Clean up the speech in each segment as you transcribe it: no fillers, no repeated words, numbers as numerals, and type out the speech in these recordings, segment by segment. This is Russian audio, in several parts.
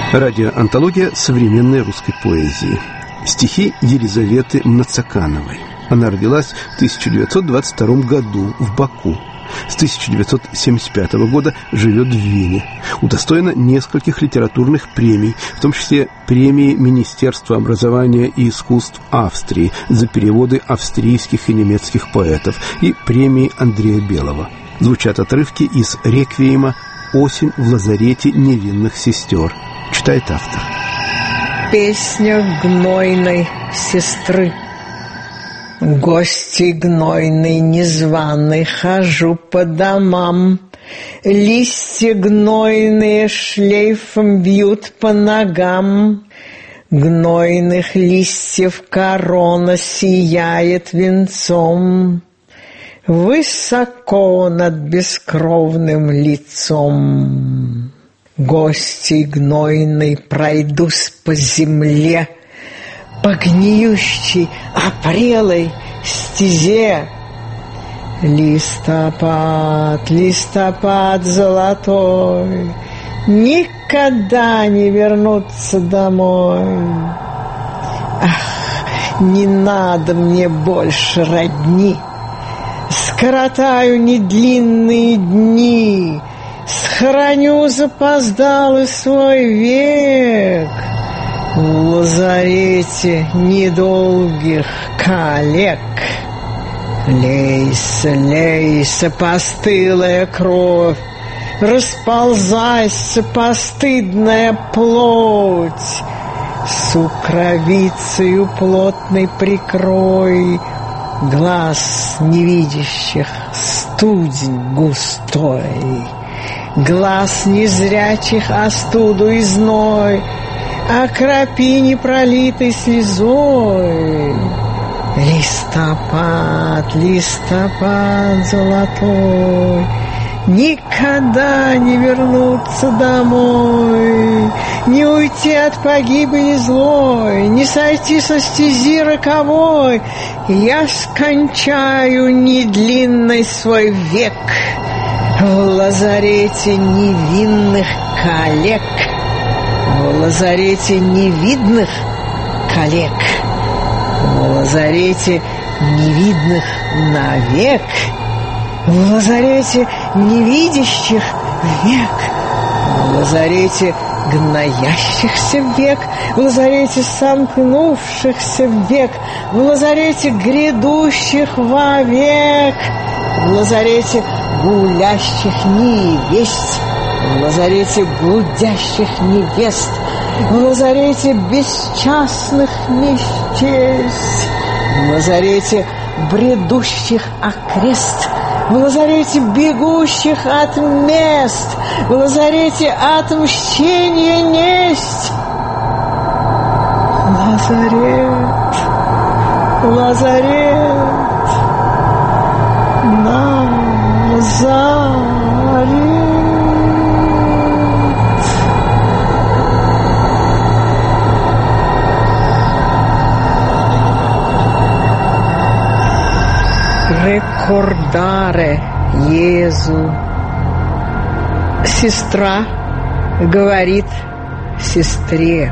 Радиоантология современной русской поэзии. Стихи Елизаветы Мнацакановой. Она родилась в 1922 году в Баку. С 1975 года живет в Вене. Удостоена нескольких литературных премий, в том числе премии Министерства образования и искусств Австрии за переводы австрийских и немецких поэтов и премии Андрея Белого. Звучат отрывки из реквиема «Осень в лазарете невинных сестер». Читает автор. Песня гнойной сестры. Гости гнойной незваной, хожу по домам. Листья гнойные шлейфом бьют по ногам. Гнойных листьев корона сияет венцом высоко над бескровным лицом. Гостей гнойной пройдусь по земле, по гниющей опрелой стезе. Листопад, листопад золотой, никогда не вернуться домой. Ах, не надо мне больше родни, скоротаю недлинные дни, схороню запоздалый свой век в лазарете недолгих коллег. Лейся, лейся, постылая кровь, расползайся, постыдная плоть, сукровицею плотной прикрой глаз невидящих студень густой. Глаз незрячих остуду и зной окропи непролитой слезой. Листопад, листопад золотой, никогда не вернуться домой, не уйти от погибели злой, не сойти со стези роковой. Я скончаю недлинный свой век в лазарете невинных коллег, в лазарете невидных коллег, в лазарете невидных навек, в лазарете невидящих век, в лазарете гноящихся век, в лазарете сомкнувшихся век, в лазарете грядущих вовек, в лазарете гулящих невесть, в лазарете блудящих невест, в лазарете бесчастных не счесть, в лазарете бредущих окрест, в лазарете бегущих от мест, в лазарете отмщения несть. Лазарет, лазарет, Назарет. Рекордаре Иезу. Сестра говорит сестре: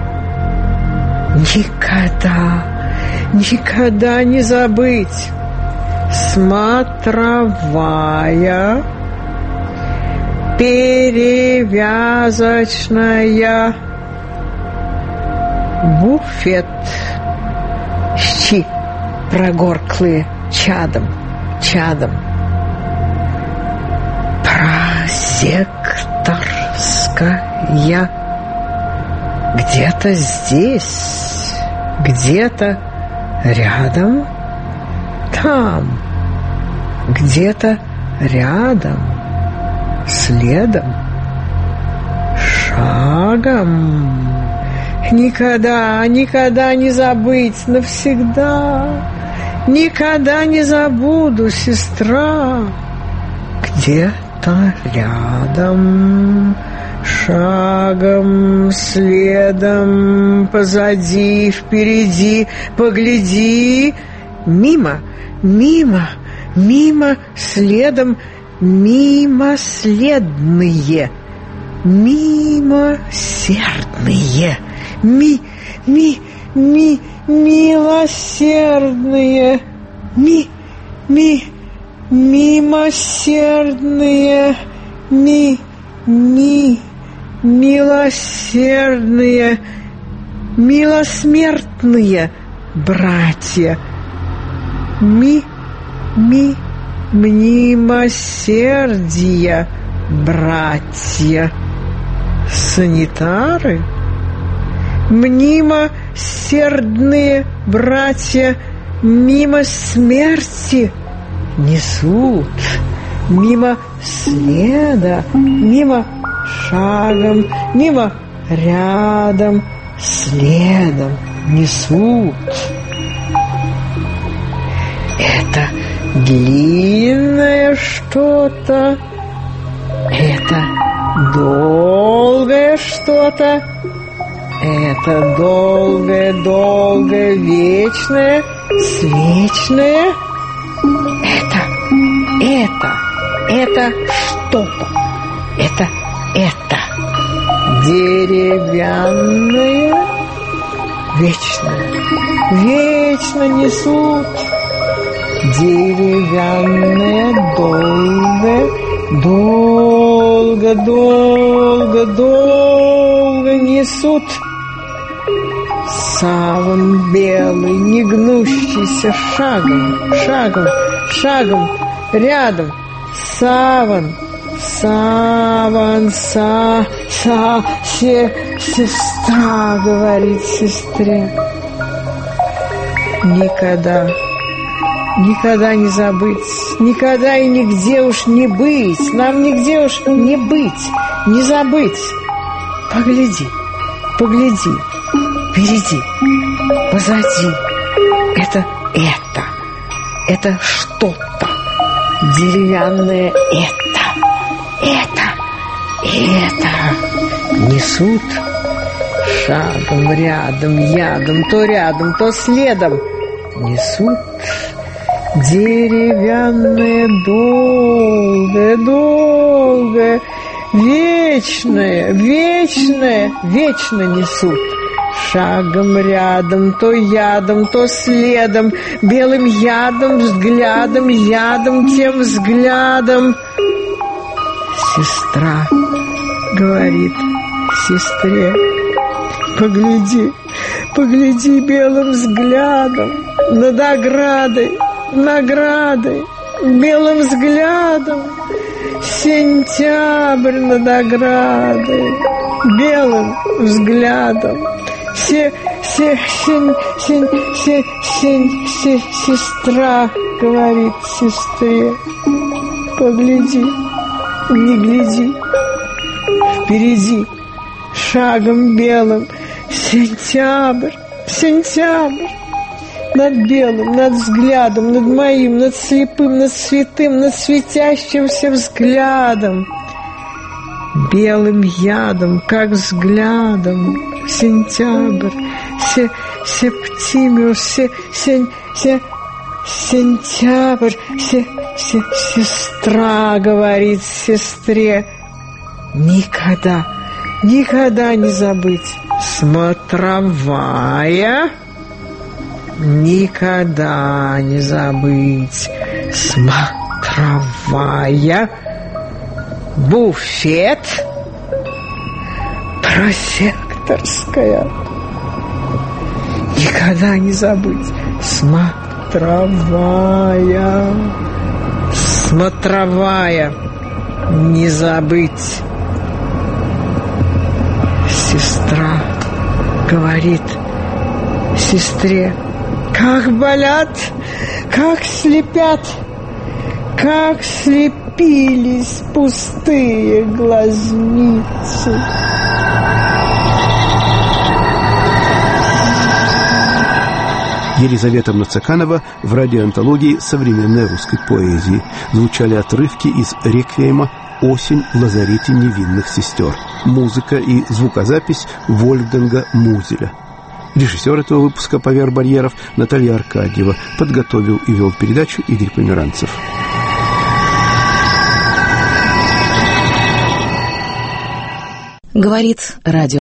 никогда, никогда не забыть. Смотровая, перевязочная, буфет, щи прогорклые чадом, чадом, прозекторская, где-то здесь, где-то рядом, там, где-то рядом, следом, шагом. Никогда, никогда не забыть навсегда. Никогда не забуду, сестра. Где-то рядом, шагом, следом, позади, впереди, погляди. Мимо, мимо, мимо, следом, мимоследные, милосердные, милосердные, милосердные, милосердные, милосмертные братья, мнимосердия братья, санитары, мнимосердные братья мимо смерти несут, мимо следа, мимо шагом, мимо рядом, следом несут. Это длинное что-то, это долгое что-то, это долгое, вечное, свечное. Это что-то, это деревянное, вечно несут, деревянное, долго несут. Саван белый, не гнущийся шагом, рядом. Саван, сестра говорит сестре. Никогда не забыть, никогда и нигде уж не быть, нам нигде уж не быть, не забыть. Погляди, впереди, позади. Это что-то деревянное, это несут шагом, рядом, то следом несут. Деревянное, долгое, вечное, вечно несут. Шагом, рядом, то ядом, то следом, белым ядом, взглядом, тем взглядом. Сестра говорит сестре: погляди белым взглядом над наградой, белым взглядом. Сентябрь над оградой, белым взглядом. Сестра говорит сестре: погляди, не гляди, впереди, шагом белым. Сентябрь, над белым, над взглядом, над моим, над слепым, над святым, над светящимся взглядом. Белым ядом, как взглядом. Сентябрь, септимиус, сентябрь, сестра говорит сестре: никогда не забыть. Смотровая, никогда не забыть. Смотровая, буфет, прозекторская, никогда не забыть. Смотровая, не забыть. Сестра говорит сестре: как болят, как слепят, как слепились пустые глазницы. Елизавета Мнацаканова в радиоантологии современной русской поэзии. Звучали отрывки из реквиема «Осень в лазарете невинных сестер». Музыка и звукозапись Вольфганга Музеля. Режиссер этого выпуска «Поверх барьеров» Наталья Аркадьева. Подготовил и вел передачу Игорь Померанцев. Говорит радио